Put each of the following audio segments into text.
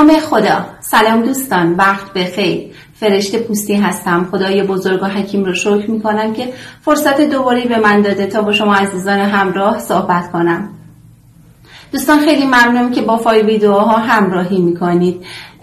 نام خدا. سلام دوستان، وقت بخیر. فرشته پوستی هستم. خدای بزرگ و حکیم رو شکر میکنم که فرصت دوباره به من داده تا با شما عزیزان همراه صحبت کنم. دوستان خیلی ممنونم که با فای ویدیوها همراهی میکنید.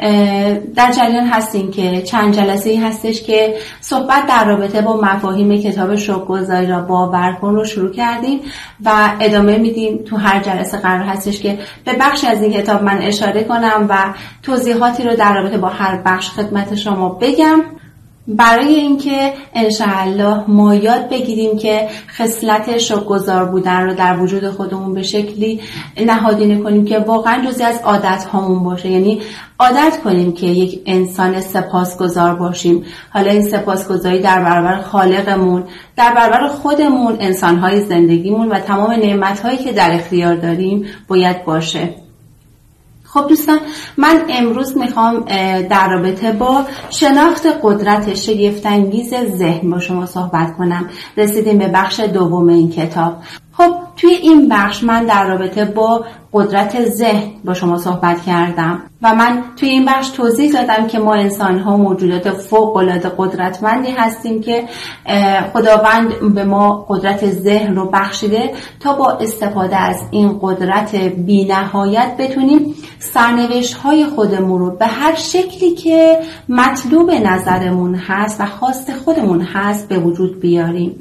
در جریان هستیم که چند جلسه‌ای هستش که صحبت در رابطه با مفاهیم کتاب شکرگزاری را باور کن رو شروع کردیم و ادامه میدیم. تو هر جلسه قرار هستش که به بخشی از این کتاب من اشاره کنم و توضیحاتی رو در رابطه با هر بخش خدمت شما بگم، برای اینکه انشاءالله ما یاد بگیریم که خصلت شکرگزار بودن رو در وجود خودمون به شکلی نهادینه کنیم که واقعا جزئی از عادت هامون باشه. یعنی عادت کنیم که یک انسان سپاسگزار باشیم. حالا این سپاسگزاری در برابر خالقمون، در برابر خودمون، انسانهای زندگیمون و تمام نعمتهایی که در اختیار داریم باید باشه. خب دوستان، من امروز میخوام در رابطه با شناخت قدرت شگفت‌انگیز ذهن با شما صحبت کنم. رسیدیم به بخش دوم این کتاب. خب توی این بخش من در رابطه با قدرت ذهن با شما صحبت کردم و من توی این بخش توضیح دادم که ما انسان‌ها موجودات فوق‌العاده قدرتمندی هستیم که خداوند به ما قدرت ذهن رو بخشیده تا با استفاده از این قدرت بی‌نهایت بتونیم سرنوشت‌های خودمون رو به هر شکلی که مطلوب نظرمون هست و خواست خودمون هست به وجود بیاریم.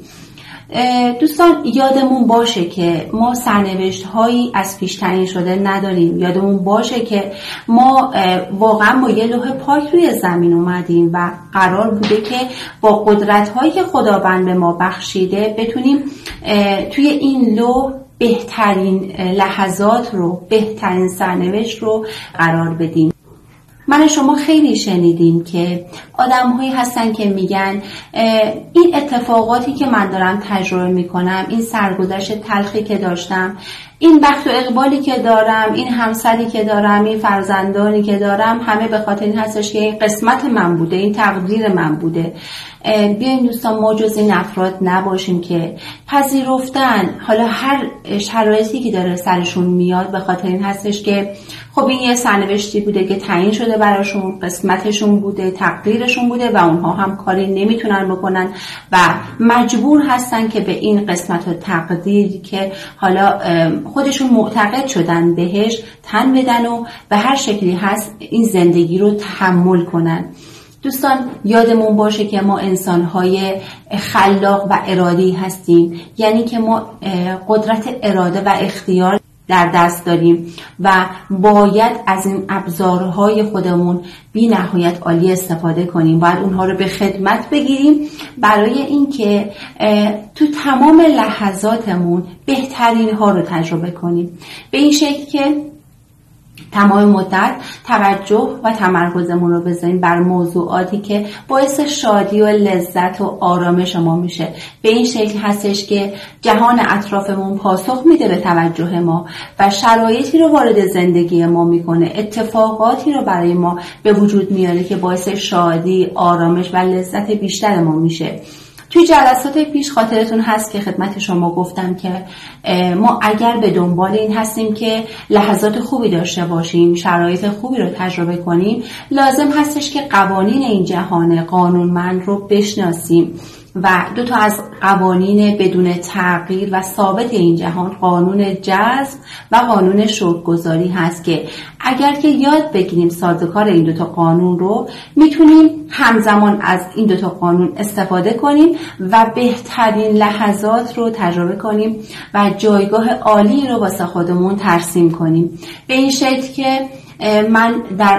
دوستان یادمون باشه که ما سرنوشت هایی از پیش تعیین شده نداریم. یادمون باشه که ما واقعا با یه لوح پاک روی زمین اومدیم و قرار بوده که با قدرت هایی که خداوند به ما بخشیده بتونیم توی این لوح بهترین لحظات رو، بهترین سرنوشت رو قرار بدیم. من شما خیلی شنیدین که آدم‌هایی هستن که میگن این اتفاقاتی که من دارم تجربه میکنم، این سرگذشت تلخی که داشتم، این بخت و اقبالی که دارم، این همسری که دارم، این فرزندانی که دارم، همه به خاطر این هستش که این قسمت من بوده، این تقدیر من بوده. بیاین دوستان ما جز این افراد نباشیم که پذیرفتن حالا هر شرایطی که داره سرشون میاد به خاطر این هستش که خب این یه سرنوشتی بوده که تعیین شده براشون، قسمتشون بوده، تقدیرشون بوده و اونها هم کاری نمیتونن بکنن و مجبور هستن که به این قسمت و تقدیر که حالا خودشون معتقد شدن بهش تن بدن و به هر شکلی هست این زندگی رو تحمل کنن. دوستان یادمون باشه که ما انسان‌های خلاق و ارادی هستیم، یعنی که ما قدرت اراده و اختیار در دست داریم و باید از این ابزارهای خودمون بی نهایت عالی استفاده کنیم. باید اونها رو به خدمت بگیریم برای اینکه تو تمام لحظاتمون بهترین ها رو تجربه کنیم، به این شکل که تمام مدت توجه و تمرکزمون رو بذاریم بر موضوعاتی که باعث شادی و لذت و آرامش ما میشه. به این شکل هستش که جهان اطرافمون پاسخ میده به توجه ما و شرایطی رو وارد زندگی ما میکنه، اتفاقاتی رو برای ما به وجود میاره که باعث شادی، آرامش و لذت بیشتر ما میشه. توی جلسات پیش خاطرتون هست که خدمت شما گفتم که ما اگر به دنبال این هستیم که لحظات خوبی داشته باشیم، شرایط خوبی رو تجربه کنیم، لازم هستش که قوانین این جهان قانونمند رو بشناسیم و دو تا از قوانین بدون تغییر و ثابت این جهان، قانون جذب و قانون شکرگزاری هست که اگر که یاد بگیریم سازوکار این دو تا قانون رو، میتونیم همزمان از این دو تا قانون استفاده کنیم و بهترین لحظات رو تجربه کنیم و جایگاه عالی رو واسه خودمون ترسیم کنیم. به این شکل که من در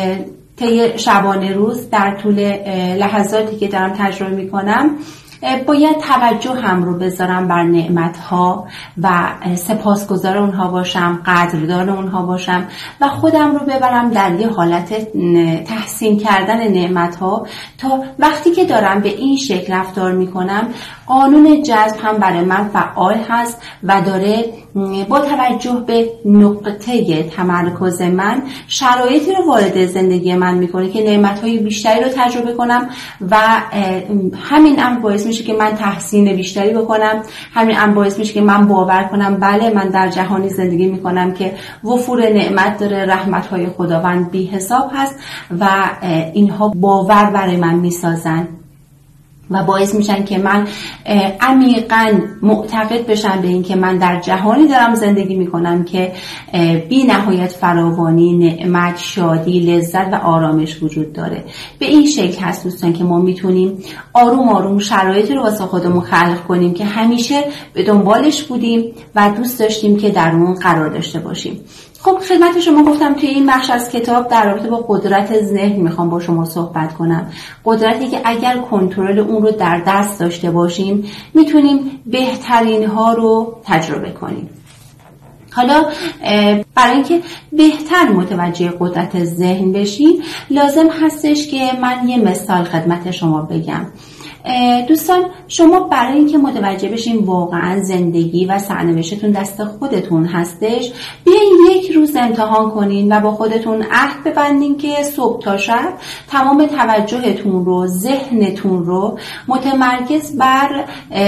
طی شبانه روز در طول لحظاتی که دارم تجربه میکنم باید توجه هم رو بذارم بر نعمت‌ها و سپاسگزار اونها باشم، قدردان اونها باشم و خودم رو ببرم در یه حالت تحسین کردن نعمت‌ها تا وقتی که دارم به این شکل رفتار میکنم قانون جذب هم برای من فعال هست و داره با توجه به نقطه تمرکز من شرایطی رو وارد زندگی من میکنه که نعمت‌های بیشتری رو تجربه کنم و همین امر باعث باعث میشه که من تحسین بیشتری بکنم، همین امر باعث میشه که من باور کنم بله من در جهانی زندگی میکنم که وفور نعمت داره، رحمت‌های خداوند بی حساب هست و اینها باور برای من میسازن و باعث میشن که من عمیقاً معتقد بشم به این که من در جهانی دارم زندگی میکنم که بی نهایت فراوانی، نعمت، شادی، لذت و آرامش وجود داره. به این شکل هست دوستان که ما میتونیم آروم آروم شرایطی رو واسه خودمون خلق کنیم که همیشه به دنبالش بودیم و دوست داشتیم که در اون قرار داشته باشیم. خب خدمت شما گفتم توی این بخش از کتاب در رابطه با قدرت ذهن میخوام با شما صحبت کنم. قدرتی که اگر کنترل اون رو در دست داشته باشیم میتونیم بهترین ها رو تجربه کنیم. حالا برای اینکه بهتر متوجه قدرت ذهن بشیم لازم هستش که من یه مثال خدمت شما بگم. دوستان شما برای اینکه متوجه بشین واقعا زندگی و سرنوشتتون دست خودتون هستش، بیاین یک روز امتحان کنین و با خودتون عهد ببندین که صبح تا شب تمام توجهتون رو، ذهنتون رو متمرکز بر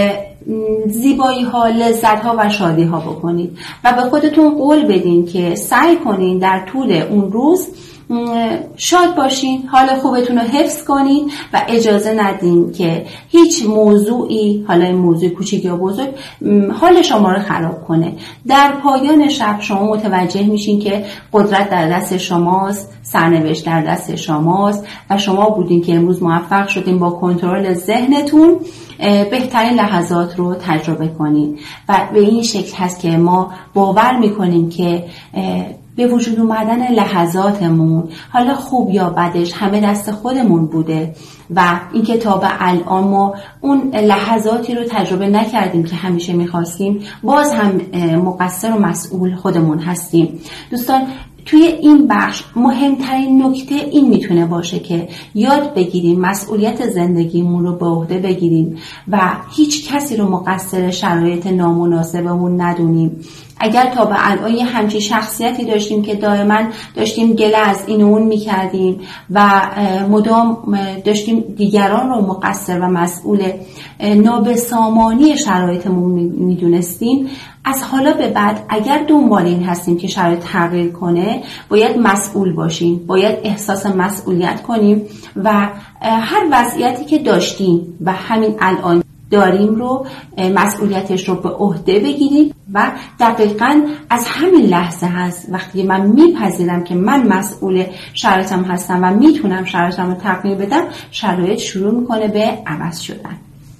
زیبایی ها، لذت ها و شادی ها بکنید و به خودتون قول بدین که سعی کنین در طول اون روز شاد باشین، حال خوبتون رو حفظ کنین و اجازه ندین که هیچ موضوعی، حالا این موضوع کوچیک یا بزرگ، حال شما رو خراب کنه. در پایان شب شما متوجه میشین که قدرت در دست شماست، سرنوشت در دست شماست و شما بودین که امروز موفق شدین با کنترل ذهنتون بهترین لحظات رو تجربه کنین و به این شکل هست که ما باور میکنیم که به وجود اومدن لحظاتمون، حالا خوب یا بدش، همه دست خودمون بوده و این کتاب الان ما اون لحظاتی رو تجربه نکردیم که همیشه میخواستیم، باز هم مقصر و مسئول خودمون هستیم. دوستان توی این بخش مهمترین نکته این میتونه باشه که یاد بگیریم مسئولیت زندگیمون رو به عهده بگیریم و هیچ کسی رو مقصر شرایط نامناسبمون ندونیم. اگر تا به الان یه همچین شخصیتی داشتیم که دائما داشتیم گله از این و اون میکردیم و مدام داشتیم دیگران رو مقصر و مسئول نابسامانی شرایطمون میدونستیم، از حالا به بعد اگر دنبال این هستیم که شرایط تغییر کنه باید مسئول باشیم، باید احساس مسئولیت کنیم و هر وضعیتی که داشتیم و همین الان داریم رو مسئولیتش رو به عهده بگیریم و دقیقاً از همین لحظه هست وقتی من میپذیرم که من مسئول شرایطم هستم و میتونم شرایطم رو تغییر بدم، شرایط شروع میکنه به عوض شدن.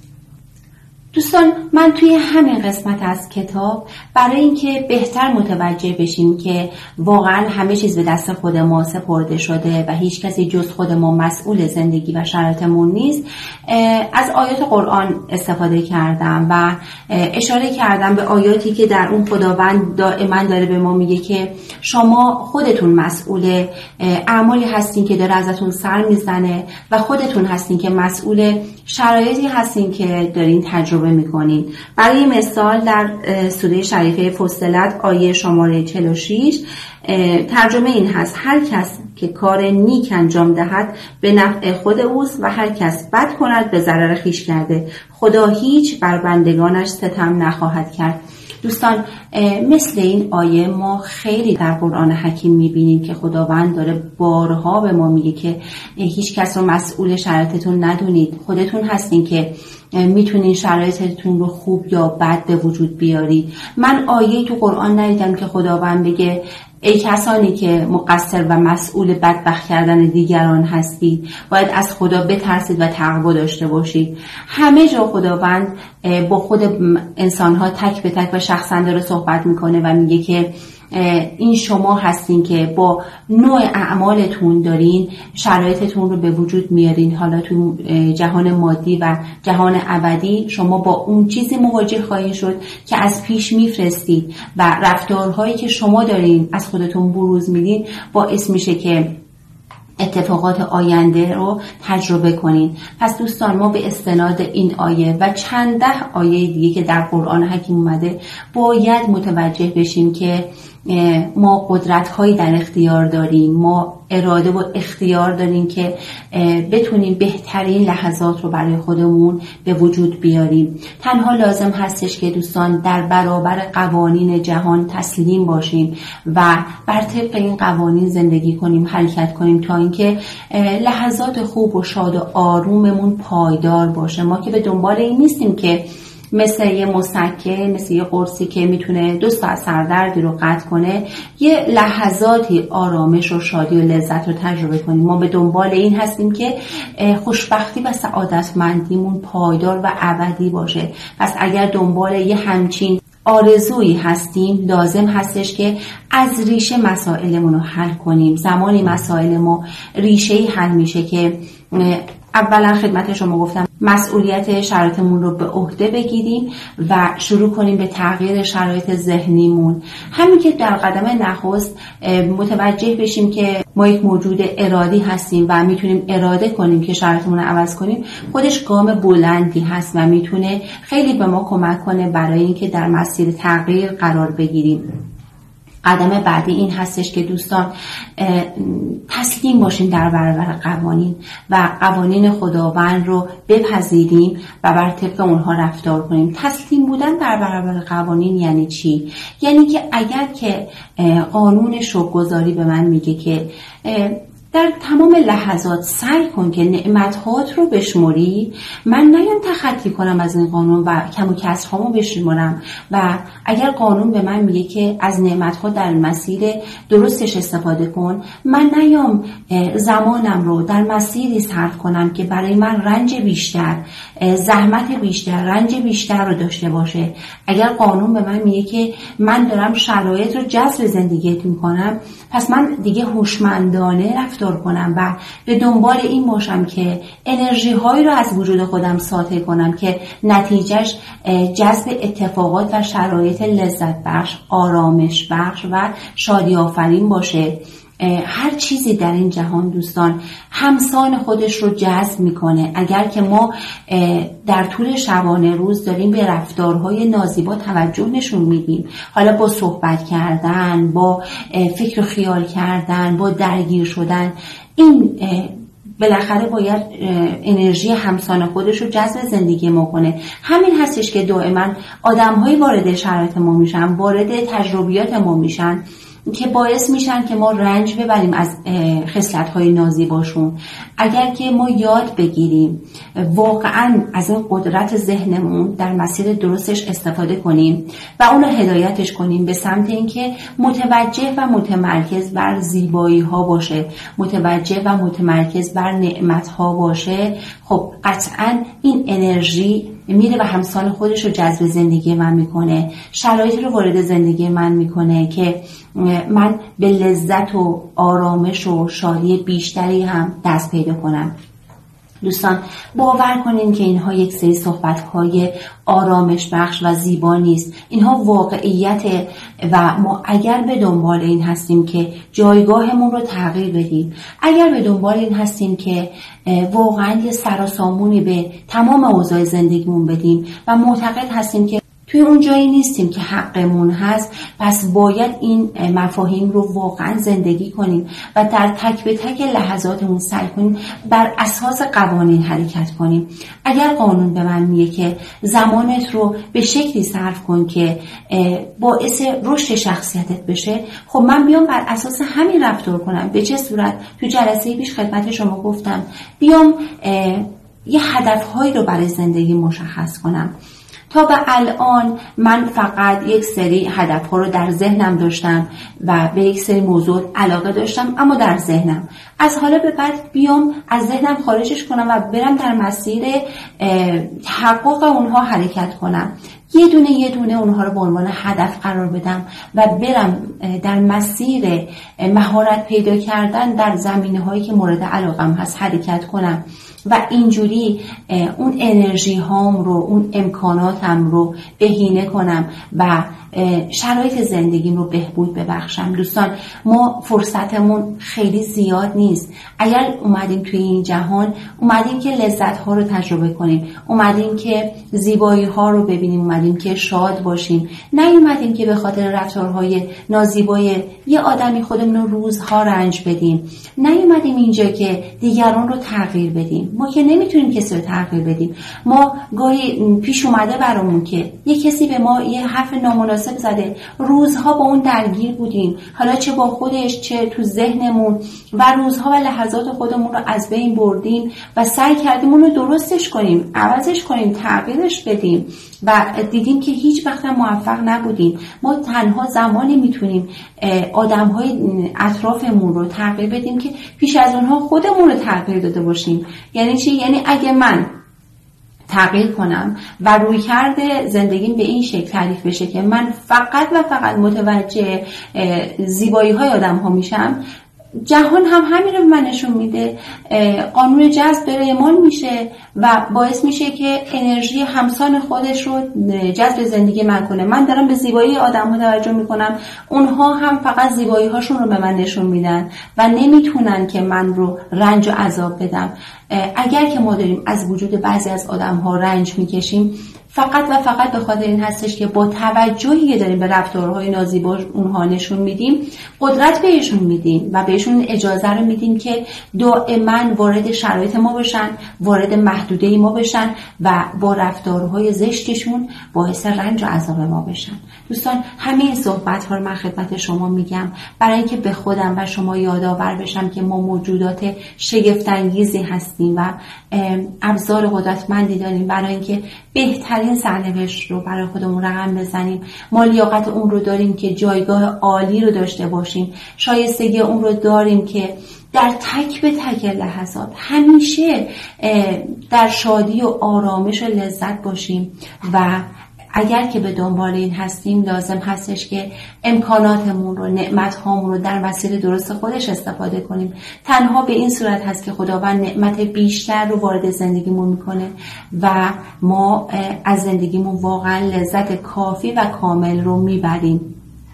دوستان من توی همین قسمت از کتاب برای اینکه بهتر متوجه بشیم که واقعا همه چیز به دست خود ما سپرده شده و هیچ کسی جز خود ما مسئول زندگی و شرایطمون نیست، از آیات قرآن استفاده کردم و اشاره کردم به آیاتی که در اون خداوند دائما داره به ما میگه که شما خودتون مسئول اعمالی هستین که داره ازتون سر میزنه و خودتون هستین که مسئول شرایطی هستین که دارین تجربه میکنین. برای مثال در سوره شریفه فصلت آیه شماره 46 ترجمه این هست: هر کس که کار نیک انجام دهد به نفع خود اوست و هر کس بد کند به ضرر خویش کرده، خدا هیچ بر بندگانش ستم نخواهد کرد. دوستان مثل این آیه ما خیلی در قرآن حکیم میبینیم که خداوند داره بارها به ما میگه که هیچ کس رو مسئول شرایطتون ندونید، خودتون هستین که میتونین شرایطتون رو خوب یا بد به وجود بیارید. من آیه تو قرآن ندیدم که خداوند بگه ای کسانی که مقصر و مسئول بدبخت کردن دیگران هستید باید از خدا بترسید و تقوا داشته باشید. همه جا خداوند با خود انسانها تک به تک و شخصا داره صحبت میکنه و میگه که این شما هستین که با نوع اعمالتون دارین شرایطتون رو به وجود میارین. حالا تو جهان مادی و جهان ابدی شما با اون چیزی مواجه خواهید شد که از پیش میفرستید و رفتارهایی که شما دارین از خودتون بروز میدین باعث میشه که اتفاقات آینده رو تجربه کنین. پس دوستان ما به استناد این آیه و چند ده آیه دیگه که در قرآن حکیم اومده باید متوجه بشیم که ما قدرت‌هایی در اختیار داریم، ما اراده و اختیار داریم که بتونیم بهترین لحظات رو برای خودمون به وجود بیاریم. تنها لازم هستش که دوستان در برابر قوانین جهان تسلیم باشیم و بر طبق این قوانین زندگی کنیم، حرکت کنیم تا اینکه لحظات خوب و شاد و آروممون پایدار باشه. ما که به دنبال این نیستیم که مثل یه مسکن، مثل یه قرصی که میتونه 2 ساعت سردردی رو قطع کنه، یه لحظاتی آرامش و شادی و لذت رو تجربه کنیم. ما به دنبال این هستیم که خوشبختی و سعادتمندیمون پایدار و ابدی باشه. پس اگر دنبال یه همچین آرزویی هستیم، لازم هستش که از ریشه مسائلمون رو حل کنیم. زمانی مسائل ما ریشه‌ای حل میشه که اولا خدمت شما گفتم مسئولیت شرایطمون رو به عهده بگیریم و شروع کنیم به تغییر شرایط ذهنیمون. همین که در قدم نخست متوجه بشیم که ما یک موجود ارادی هستیم و میتونیم اراده کنیم که شرایطمون رو عوض کنیم، خودش گام بلندی هست و میتونه خیلی به ما کمک کنه برای اینکه در مسیر تغییر قرار بگیریم. قدم بعدی این هستش که دوستان تسلیم باشیم در برابر قوانین و قوانین خداوند رو بپذیریم و بر طبق اونها رفتار کنیم. تسلیم بودن در برابر قوانین یعنی چی؟ یعنی که اگر که قانون شکرگزاری به من میگه که در تمام لحظات سعی کن که نعمت‌هات رو بشمری، من نیام تخطی کنم از این قانون و کم و کسرهامو بشمرم. و اگر قانون به من میگه که از نعمت‌ها در مسیر درستش استفاده کن، من نیام زمانم رو در مسیری صرف کنم که برای من رنج بیشتر، زحمت بیشتر، رنج بیشتر رو داشته باشه. اگر قانون به من میگه که من دارم شرایط رو جذب زندگیت میکنم، پس من دیگه هوشمندانه رفتار کنم و به دنبال این باشم که انرژی هایی رو از وجود خودم ساطع کنم که نتیجهش جذب اتفاقات و شرایط لذت بخش، آرامش بخش و شادی آفرین باشه. هر چیزی در این جهان دوستان همسان خودش رو جذب میکنه. اگر که ما در طول شبانه روز داریم به رفتارهای نازیبا توجه نشون میدیم، حالا با صحبت کردن، با فکر و خیال کردن، با درگیر شدن، این بالاخره باید انرژی همسان خودش رو جذب زندگی ما کنه. همین هستش که دائما آدم‌های وارد شرایط ما میشن، وارد تجربیات ما میشن که باعث میشن که ما رنج ببریم از خصلت‌های نازیباشون. اگر که ما یاد بگیریم واقعا از این قدرت ذهنمون در مسیر درستش استفاده کنیم و اون رو هدایتش کنیم به سمت اینکه متوجه و متمرکز بر زیبایی ها باشه، متوجه و متمرکز بر نعمت ها باشه، خب قطعا این انرژی میره و همسان خودش رو جذب زندگی من میکنه، شرایطی رو وارد زندگی من میکنه که من به لذت و آرامش و شادی بیشتری هم دست پیدا کنم. دوستان باور کنین که اینها یک سری صحبت‌های آرامش بخش و زیبا نیست. اینها واقعیت و ما اگر به دنبال این هستیم که جایگاهمون رو تغییر بدیم، اگر به دنبال این هستیم که واقعا یه سر و سامونی به تمام اوضاع زندگیمون بدیم و معتقد هستیم که توی اون جایی نیستیم که حقمون هست، پس باید این مفاهیم رو واقعا زندگی کنیم و در تک به تک لحظاتمون سعی کنیم بر اساس قوانین حرکت کنیم. اگر قانون به من میگه که زمانت رو به شکلی صرف کن که باعث رشد شخصیتت بشه، خب من بیام بر اساس همین رفتار کنم. به چه صورت؟ تو جلسه پیش خدمت شما گفتم بیام یه هدفهایی رو برای زندگی مشخص کنم. تا به الان من فقط یک سری هدفها رو در ذهنم داشتم و به یک سری موضوع علاقه داشتم، اما در ذهنم. از حالا به بعد بیام از ذهنم خارجش کنم و برم در مسیر تحقق اونها حرکت کنم. یه دونه اونها رو به عنوان هدف قرار بدم و برم در مسیر مهارت پیدا کردن در زمینه‌هایی که مورد علاقم هست حرکت کنم و اینجوری اون انرژی هام رو، اون امکاناتم رو بهینه کنم و شرایط زندگیم رو بهبود ببخشم. دوستان ما فرصتمون خیلی زیاد نیست. اگر اومدیم توی این جهان، اومدیم که لذت ها رو تجربه کنیم، اومدیم که زیبایی ها رو ببینیم، اومدیم که شاد باشیم، نیومدیم که به خاطر رفتارهای نازیبای یه آدمی خودمون رو روزها رنج بدیم، نیومدیم اینجا که دیگران رو تغییر بدیم. ما که نمیتونیم کسی رو تغییر بدیم. ما گاهی پیش اومده برامون که یه کسی به ما یه حرف نامناسب زده، روزها با اون درگیر بودیم، حالا چه با خودش چه تو ذهنمون، و روزها و لحظات خودمون رو از بین بردیم و سعی کردیم اون رو درستش کنیم، عوضش کنیم، تغییرش بدیم و دیدیم که هیچ وقت هم موفق نبودیم. ما تنها زمانی میتونیم آدم‌های اطرافمون رو تغییر بدیم که پیش از اونها خودمون رو تغییر داده باشیم. یعنی چی؟ یعنی اگه من تغییر کنم و روی کرده زندگیم به این شکل تعریف بشه که من فقط و فقط متوجه زیبایی های آدم ها میشم، جهان هم همین رو به من نشون میده. قانون جذب داره اعمال میشه و باعث میشه که انرژی همسان خودش رو جذب زندگی من کنه. من دارم به زیبایی آدم ها توجه میکنم، اونها هم فقط زیبایی هاشون رو به من نشون میدن و نمیتونن که من رو رنج و عذاب بدم. اگر که ما داریم از وجود بعضی از آدم ها رنج میکشیم، فقط و فقط به خاطر این هستش که با توجهی که داریم به رفتارهای نازیبا اونها نشون میدیم، قدرت بهشون میدیم و بهشون اجازه رو میدیم که دائما وارد شرایط ما بشن، وارد محدوده ما بشن و با رفتارهای زشتشون باعث رنج و عذاب ما بشن. دوستان، همه این صحبت ها رو من خدمت شما میگم برای اینکه به خودم و شما یادآور بشم که ما موجودات شگفت انگیزی هستیم و ابزار قدرتمندی داریم برای اینکه بهترین سرنوشت رو برای خودمون رقم بزنیم. ما لیاقت اون رو داریم که جایگاه عالی رو داشته باشیم، شایستگی اون رو داریم که در تک به تک لحظات همیشه در شادی و آرامش و لذت باشیم و اگر که به دنبال این هستیم لازم هستش که امکاناتمون رو، نعمت‌هامون رو در مسیر درست خودش استفاده کنیم. تنها به این صورت هست که خداوند نعمت بیشتر رو وارد زندگیمون میکنه و ما از زندگیمون واقعا لذت کافی و کامل رو میبریم.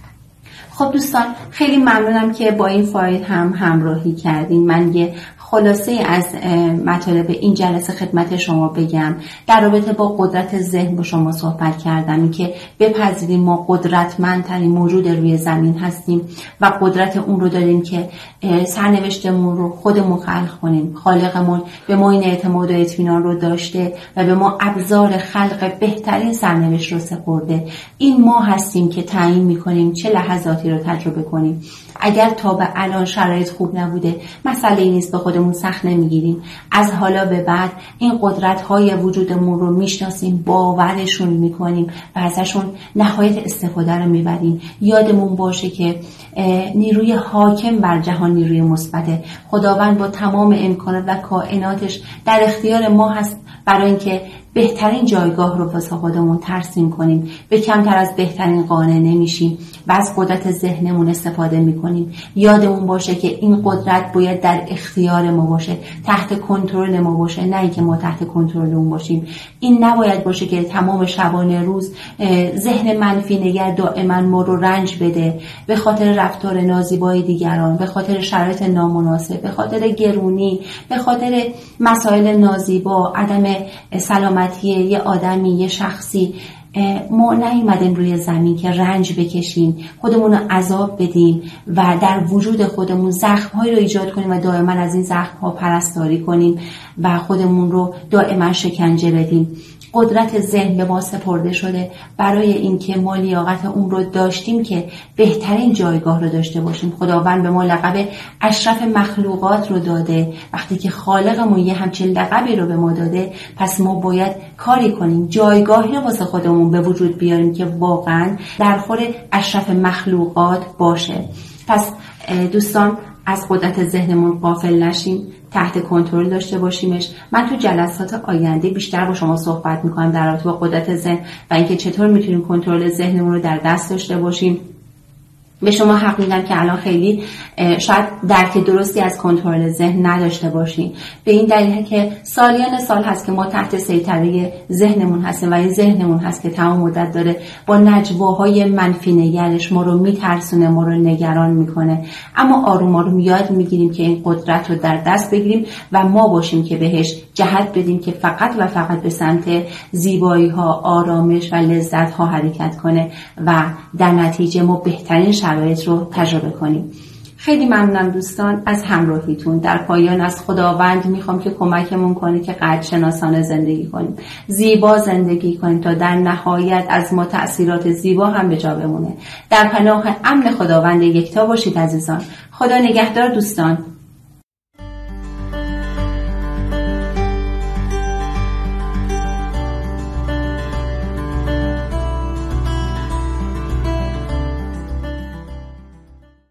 خب دوستان، خیلی ممنونم که با این فایل هم همراهی کردین. من یه خلاصه از مطالب این جلسه خدمت شما بگم. در رابطه با قدرت ذهن با شما صحبت کردم، این که بپذیریم ما قدرتمندترین موجود روی زمین هستیم و قدرت اون رو داریم که سرنوشتمون رو خودمون خلق کنیم. خالقمون به ما این اعتماد و اطمینان رو داشته و به ما ابزار خلق بهترین سرنوشت رو سپرده. این ما هستیم که تعیین میکنیم چه لحظاتی رو تجربه کنیم. اگر تا به الان شرایط خوب نبوده، مسئله نیست، به خودمون سخت نمیگیریم. از حالا به بعد این قدرت‌های وجودمون رو میشناسیم، باورشون میکنیم و ازشون نهایت استفاده رو میبریم. یادمون باشه که نیروی حاکم بر جهان نیروی مثبته. خداوند با تمام امکانات و کائناتش در اختیار ما هست برای اینکه بهترین جایگاه رو واسه خودمون ترسیم کنیم. به کمتر از بهترین قانع نمیشیم و از قدرت ذهنمون استفاده میکنیم. یادمون باشه که این قدرت باید در اختیار ما باشه، تحت کنترل ما باشه، نه اینکه ما تحت کنترل اون باشیم. این نباید باشه که تمام شبانه روز ذهن منفی نگر دائما ما رو رنج بده به خاطر رفتار نازیبای دیگران، به خاطر شرایط نامناسب، به خاطر گرونی، به خاطر مسائل نازیبا، عدم سلامتی یه آدمی، یه شخصی. ما نیومدیم روی زمین که رنج بکشیم، خودمون رو عذاب بدیم و در وجود خودمون زخم‌هایی رو ایجاد کنیم و دائما از این زخم‌ها پرستاری کنیم و خودمون رو دائما شکنجه بدیم. قدرت ذهن به ما سپرده شده برای اینکه ما لیاقت اون رو داشتیم که بهترین جایگاه رو داشته باشیم. خداوند به ما لقب اشرف مخلوقات رو داده. وقتی که خالقمون یه همچین لقبی رو به ما داده، پس ما باید کاری کنیم، جایگاهی رو واسه خودمون به وجود بیاریم که واقعا در خور اشرف مخلوقات باشه. پس دوستان، از قدرت ذهنمون غافل نشیم، تحت کنترل داشته باشیمش. من تو جلسات آینده بیشتر با شما صحبت میکنم در رابطه با قدرت ذهن و اینکه چطور میتونیم کنترل ذهنمون رو در دست داشته باشیم به شما حق میدم که الان خیلی شاید درک درستی از کنترل ذهن نداشته باشین، به این دلیل که سالیان سال هست که ما تحت سیطره ذهنمون هستیم و این ذهنمون هست که تمام مدت داره با نجواهای منفی نگرش ما رو میترسونه، ما رو نگران میکنه. اما آروم آروم یاد میگیریم که این قدرت رو در دست بگیریم و ما باشیم که بهش جهت بدیم که فقط و فقط به سمت زیبایی ها، آرامش و لذت ها حرکت کنه و در نتیجه ما بهترین شرایط رو تجربه کنیم. خیلی ممنونم دوستان از همراهیتون. در پایان از خداوند میخوام که کمکمون کنه که قدرشناسانه زندگی کنیم، زیبا زندگی کنیم تا در نهایت از ما تأثیرات زیبا هم به جا بمونه. در پناه امن خداوند یکتا باشید عزیزان. خدا نگهدار دوستان.